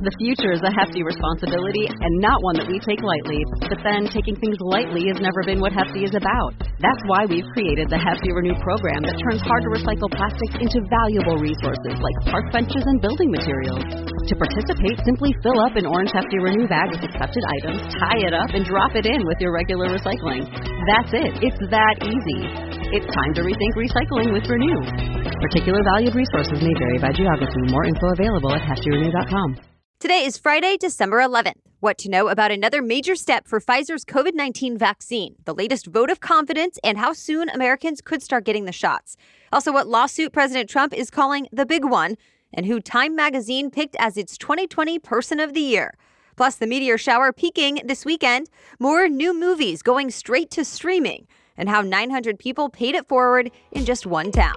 The future is a hefty responsibility and not one that we take lightly. But then, taking things lightly has never been what Hefty is about. That's why we've created the Hefty Renew program that turns hard-to-recycle plastics into valuable resources like park benches and building materials. To participate, simply fill up an orange Hefty Renew bag with accepted items, tie it up, and drop it in with your regular recycling. That's it. It's that easy. It's time to rethink recycling with Renew. Particular valued resources may vary by geography. More info available at heftyrenew.com. Today is Friday, December 11th. What to know about another major step for Pfizer's COVID-19 vaccine, the latest vote of confidence, and how soon Americans could start getting the shots. Also, what lawsuit President Trump is calling the big one, and who Time Magazine picked as its 2020 Person of the Year. Plus, the meteor shower peaking this weekend, more new movies going straight to streaming, and how 900 people paid it forward in just one town.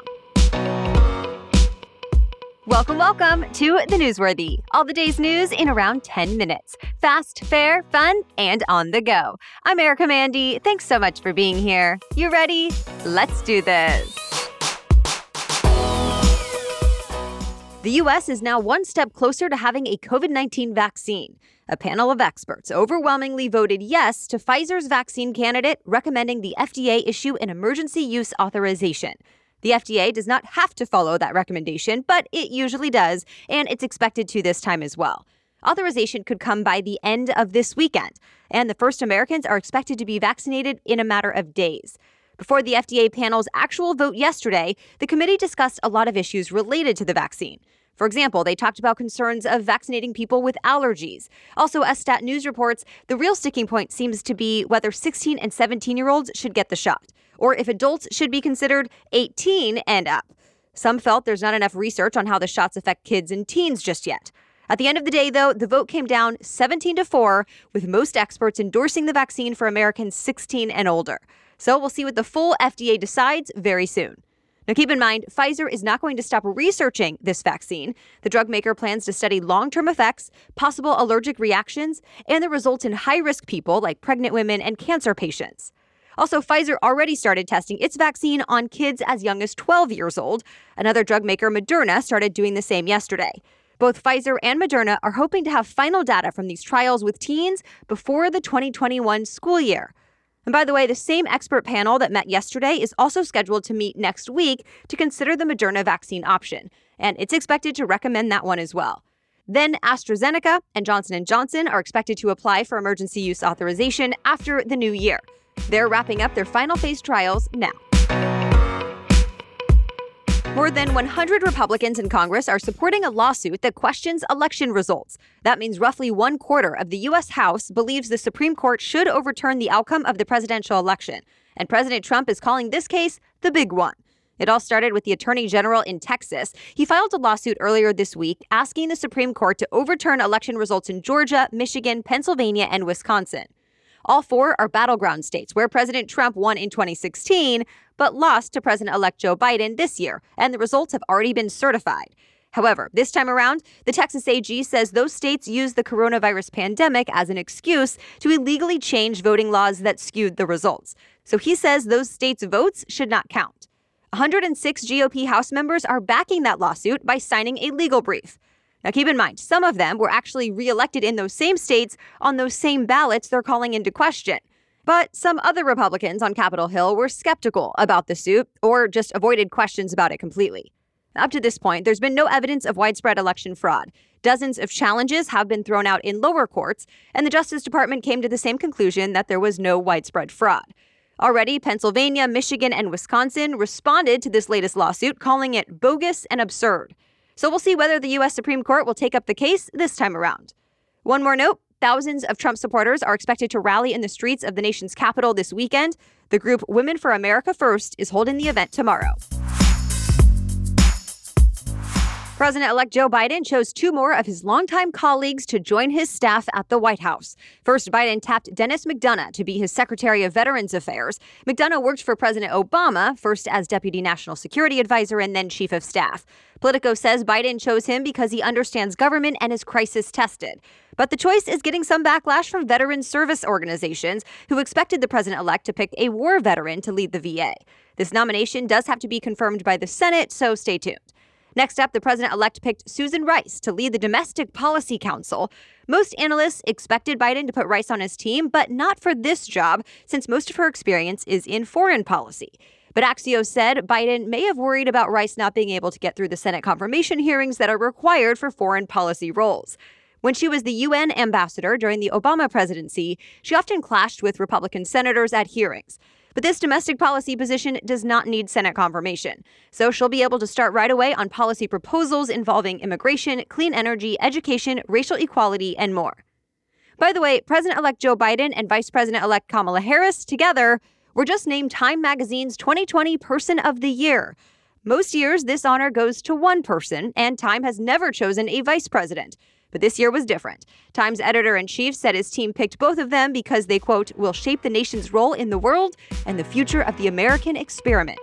Welcome to The Newsworthy. All the day's news in around 10 minutes. Fast, fair, fun, and on the go. I'm Erica Mandy. Thanks so much for being here. You ready? Let's do this. The U.S. is now one step closer to having a COVID-19 vaccine. A panel of experts overwhelmingly voted yes to Pfizer's vaccine candidate, recommending the FDA issue an emergency use authorization. The FDA does not have to follow that recommendation, but it usually does, and it's expected to this time as well. Authorization could come by the end of this weekend, and the first Americans are expected to be vaccinated in a matter of days. Before the FDA panel's actual vote yesterday, the committee discussed a lot of issues related to the vaccine. For example, they talked about concerns of vaccinating people with allergies. Also, as Stat News reports, the real sticking point seems to be whether 16 and 17-year-olds should get the shot, or if adults should be considered 18 and up. Some felt there's not enough research on how the shots affect kids and teens just yet. At the end of the day, though, the vote came down 17-4, with most experts endorsing the vaccine for Americans 16 and older. So we'll see what the full FDA decides very soon. Now, keep in mind, Pfizer is not going to stop researching this vaccine. The drug maker plans to study long-term effects, possible allergic reactions, and the results in high-risk people like pregnant women and cancer patients. Also, Pfizer already started testing its vaccine on kids as young as 12 years old. Another drug maker, Moderna, started doing the same yesterday. Both Pfizer and Moderna are hoping to have final data from these trials with teens before the 2021 school year. And by the way, the same expert panel that met yesterday is also scheduled to meet next week to consider the Moderna vaccine option, and it's expected to recommend that one as well. Then AstraZeneca and Johnson & Johnson are expected to apply for emergency use authorization after the new year. They're wrapping up their final phase trials now. More than 100 Republicans in Congress are supporting a lawsuit that questions election results. That means roughly 1/4 of the U.S. House believes the Supreme Court should overturn the outcome of the presidential election. And President Trump is calling this case the big one. It all started with the Attorney General in Texas. He filed a lawsuit earlier this week asking the Supreme Court to overturn election results in Georgia, Michigan, Pennsylvania, and Wisconsin. All four are battleground states where President Trump won in 2016, but lost to President-elect Joe Biden this year, and the results have already been certified. However, this time around, the Texas AG says those states used the coronavirus pandemic as an excuse to illegally change voting laws that skewed the results. So he says those states' votes should not count. 106 GOP House members are backing that lawsuit by signing a legal brief. Now, keep in mind, some of them were actually reelected in those same states on those same ballots they're calling into question. But some other Republicans on Capitol Hill were skeptical about the suit or just avoided questions about it completely. Up to this point, there's been no evidence of widespread election fraud. Dozens of challenges have been thrown out in lower courts, and the Justice Department came to the same conclusion that there was no widespread fraud. Already, Pennsylvania, Michigan, and Wisconsin responded to this latest lawsuit, calling it bogus and absurd. So we'll see whether the U.S. Supreme Court will take up the case this time around. One more note, thousands of Trump supporters are expected to rally in the streets of the nation's capital this weekend. The group Women for America First is holding the event tomorrow. President-elect Joe Biden chose two more of his longtime colleagues to join his staff at the White House. First, Biden tapped Dennis McDonough to be his Secretary of Veterans Affairs. McDonough worked for President Obama, first as Deputy National Security Advisor and then Chief of Staff. Politico says Biden chose him because he understands government and is crisis-tested. But the choice is getting some backlash from veteran service organizations who expected the president-elect to pick a war veteran to lead the VA. This nomination does have to be confirmed by the Senate, so stay tuned. Next up, the president-elect picked Susan Rice to lead the Domestic Policy Council. Most analysts expected Biden to put Rice on his team, but not for this job, since most of her experience is in foreign policy. But Axios said Biden may have worried about Rice not being able to get through the Senate confirmation hearings that are required for foreign policy roles. When she was the UN ambassador during the Obama presidency, she often clashed with Republican senators at hearings. But this domestic policy position does not need Senate confirmation, so she'll be able to start right away on policy proposals involving immigration, clean energy, education, racial equality, and more. By the way, President-elect Joe Biden and Vice President-elect Kamala Harris together were just named Time Magazine's 2020 Person of the Year. Most years, this honor goes to one person, and Time has never chosen a vice president. But this year was different. Time's editor-in-chief said his team picked both of them because they, quote, will shape the nation's role in the world and the future of the American experiment.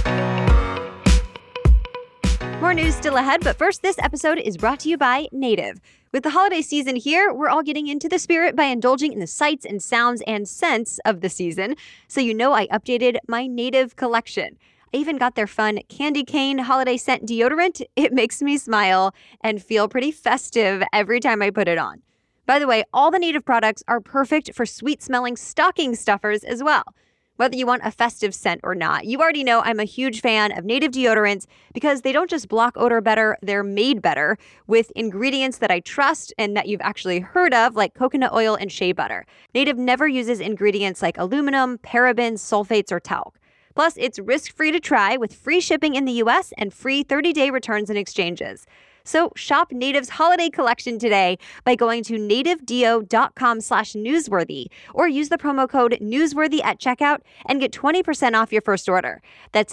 More news still ahead, but first, this episode is brought to you by Native. With the holiday season here, we're all getting into the spirit by indulging in the sights and sounds and scents of the season. So you know I updated my Native collection. I even got their fun candy cane holiday scent deodorant. It makes me smile and feel pretty festive every time I put it on. By the way, all the Native products are perfect for sweet-smelling stocking stuffers as well. Whether you want a festive scent or not, you already know I'm a huge fan of Native deodorants because they don't just block odor better, they're made better with ingredients that I trust and that you've actually heard of, like coconut oil and shea butter. Native never uses ingredients like aluminum, parabens, sulfates, or talc. Plus, it's risk-free to try with free shipping in the U.S. and free 30-day returns and exchanges. So shop Native's holiday collection today by going to nativedeo.com/newsworthy or use the promo code newsworthy at checkout and get 20% off your first order. That's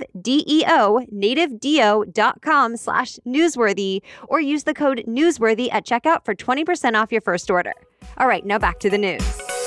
nativedeo.com/newsworthy or use the code newsworthy at checkout for 20% off your first order. All right, now back to the news.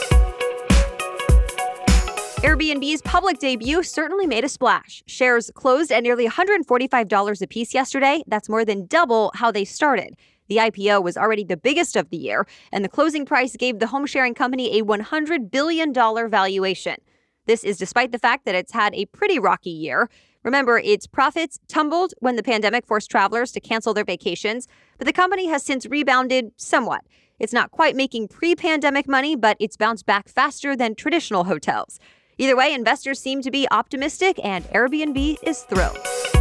Airbnb's public debut certainly made a splash. Shares closed at nearly $145 a piece yesterday. That's more than double how they started. The IPO was already the biggest of the year, and the closing price gave the home-sharing company a $100 billion valuation. This is despite the fact that it's had a pretty rocky year. Remember, its profits tumbled when the pandemic forced travelers to cancel their vacations, but the company has since rebounded somewhat. It's not quite making pre-pandemic money, but it's bounced back faster than traditional hotels. Either way, investors seem to be optimistic, and Airbnb is thrilled.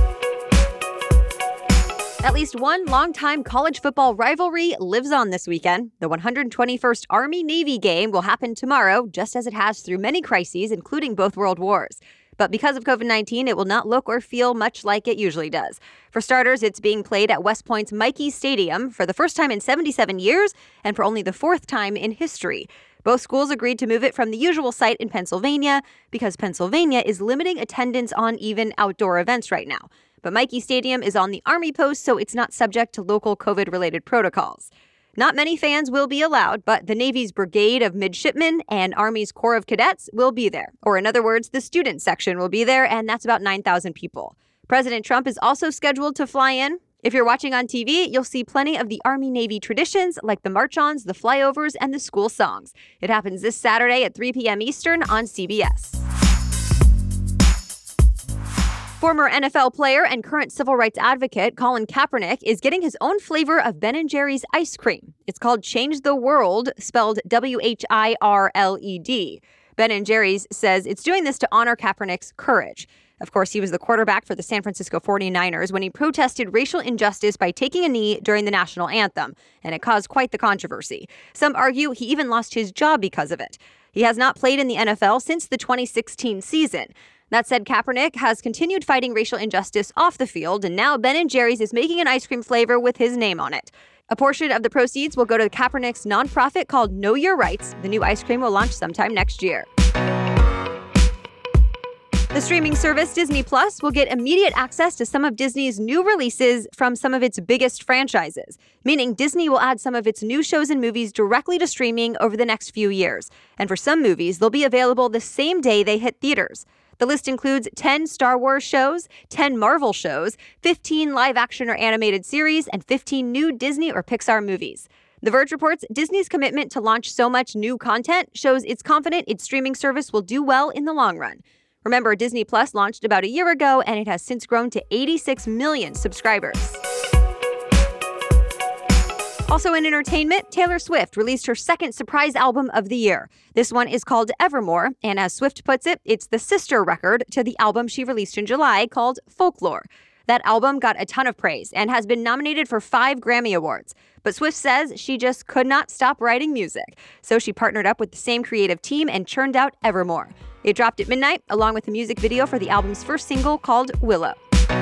At least one longtime college football rivalry lives on this weekend. The 121st Army-Navy game will happen tomorrow, just as it has through many crises, including both world wars. But because of COVID-19, it will not look or feel much like it usually does. For starters, it's being played at West Point's Michie Stadium for the first time in 77 years and for only the fourth time in history. Both schools agreed to move it from the usual site in Pennsylvania because Pennsylvania is limiting attendance on even outdoor events right now. But Michie Stadium is on the Army post, so it's not subject to local COVID-related protocols. Not many fans will be allowed, but the Navy's Brigade of Midshipmen and Army's Corps of Cadets will be there. Or in other words, the student section will be there, and that's about 9,000 people. President Trump is also scheduled to fly in. If you're watching on TV, you'll see plenty of the Army-Navy traditions like the march-ons, the flyovers, and the school songs. It happens this Saturday at 3 p.m. Eastern on CBS. Former NFL player and current civil rights advocate Colin Kaepernick is getting his own flavor of Ben & Jerry's ice cream. It's called Change the World, spelled WHIRLED. Ben & Jerry's says it's doing this to honor Kaepernick's courage. Of course, he was the quarterback for the San Francisco 49ers when he protested racial injustice by taking a knee during the national anthem, and it caused quite the controversy. Some argue he even lost his job because of it. He has not played in the NFL since the 2016 season. That said, Kaepernick has continued fighting racial injustice off the field, and now Ben & Jerry's is making an ice cream flavor with his name on it. A portion of the proceeds will go to Kaepernick's nonprofit called Know Your Rights. The new ice cream will launch sometime next year. The streaming service Disney Plus will get immediate access to some of Disney's new releases from some of its biggest franchises, meaning Disney will add some of its new shows and movies directly to streaming over the next few years. And for some movies, they'll be available the same day they hit theaters. The list includes 10 Star Wars shows, 10 Marvel shows, 15 live-action or animated series, and 15 new Disney or Pixar movies. The Verge reports Disney's commitment to launch so much new content shows it's confident its streaming service will do well in the long run. Remember, Disney Plus launched about a year ago, and it has since grown to 86 million subscribers. Also in entertainment, Taylor Swift released her second surprise album of the year. This one is called Evermore, and as Swift puts it, it's the sister record to the album she released in July called Folklore. That album got a ton of praise and has been nominated for 5 Grammy Awards. But Swift says she just could not stop writing music. So she partnered up with the same creative team and churned out Evermore. It dropped at midnight, along with the music video for the album's first single called Willow.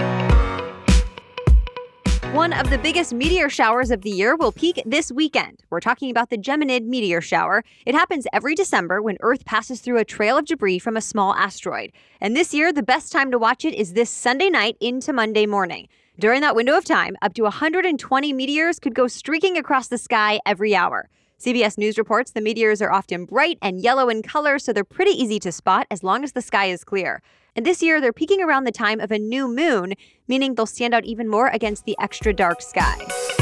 One of the biggest meteor showers of the year will peak this weekend. We're talking about the Geminid meteor shower. It happens every December when Earth passes through a trail of debris from a small asteroid. And this year, the best time to watch it is this Sunday night into Monday morning. During that window of time, up to 120 meteors could go streaking across the sky every hour. CBS News reports the meteors are often bright and yellow in color, so they're pretty easy to spot as long as the sky is clear. And this year, they're peaking around the time of a new moon, meaning they'll stand out even more against the extra dark sky.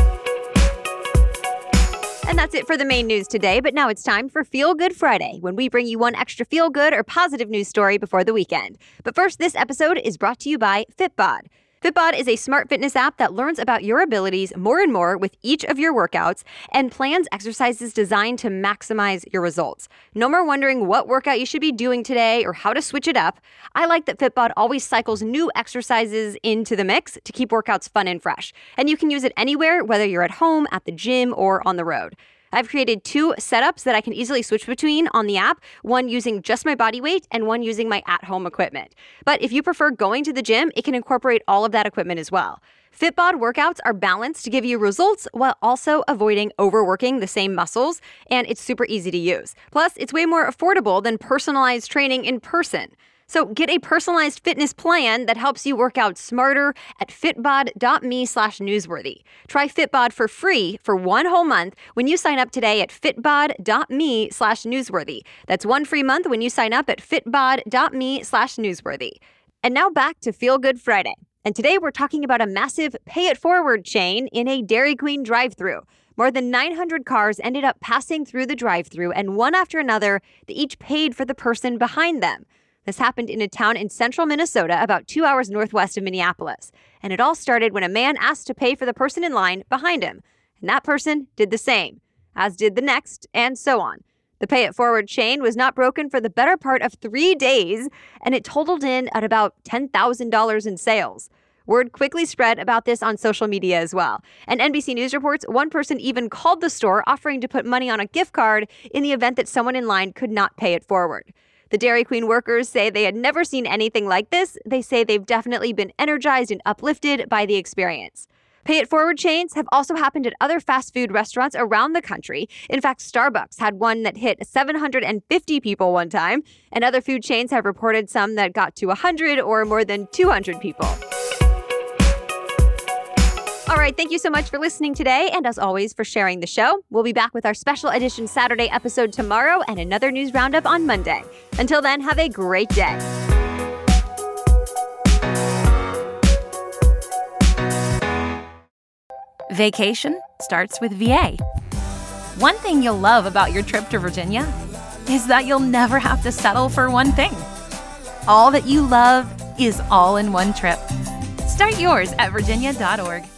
And that's it for the main news today, but now it's time for Feel Good Friday, when we bring you one extra feel-good or positive news story before the weekend. But first, this episode is brought to you by Fitbod. Fitbod is a smart fitness app that learns about your abilities more and more with each of your workouts and plans exercises designed to maximize your results. No more wondering what workout you should be doing today or how to switch it up. I like that Fitbod always cycles new exercises into the mix to keep workouts fun and fresh. And you can use it anywhere, whether you're at home, at the gym, or on the road. I've created 2 setups that I can easily switch between on the app, one using just my body weight and one using my at-home equipment. But if you prefer going to the gym, it can incorporate all of that equipment as well. Fitbod workouts are balanced to give you results while also avoiding overworking the same muscles, and it's super easy to use. Plus, it's way more affordable than personalized training in person. So get a personalized fitness plan that helps you work out smarter at fitbod.me/newsworthy. Try Fitbod for free for 1 whole month when you sign up today at fitbod.me/newsworthy. That's 1 free month when you sign up at fitbod.me/newsworthy. And now back to Feel Good Friday. And today we're talking about a massive pay-it-forward chain in a Dairy Queen drive-thru. More than 900 cars ended up passing through the drive-thru, and one after another, they each paid for the person behind them. This happened in a town in central Minnesota, about 2 hours northwest of Minneapolis. And it all started when a man asked to pay for the person in line behind him. And that person did the same, as did the next, and so on. The pay-it-forward chain was not broken for the better part of 3 days, and it totaled in at about $10,000 in sales. Word quickly spread about this on social media as well. And NBC News reports one person even called the store offering to put money on a gift card in the event that someone in line could not pay it forward. The Dairy Queen workers say they had never seen anything like this. They say they've definitely been energized and uplifted by the experience. Pay-it-forward chains have also happened at other fast food restaurants around the country. In fact, Starbucks had one that hit 750 people one time, and other food chains have reported some that got to 100 or more than 200 people. All right, thank you so much for listening today, and as always, for sharing the show. We'll be back with our special edition Saturday episode tomorrow and another news roundup on Monday. Until then, have a great day. Vacation starts with VA. One thing you'll love about your trip to Virginia is that you'll never have to settle for one thing. All that you love is all in one trip. Start yours at virginia.org.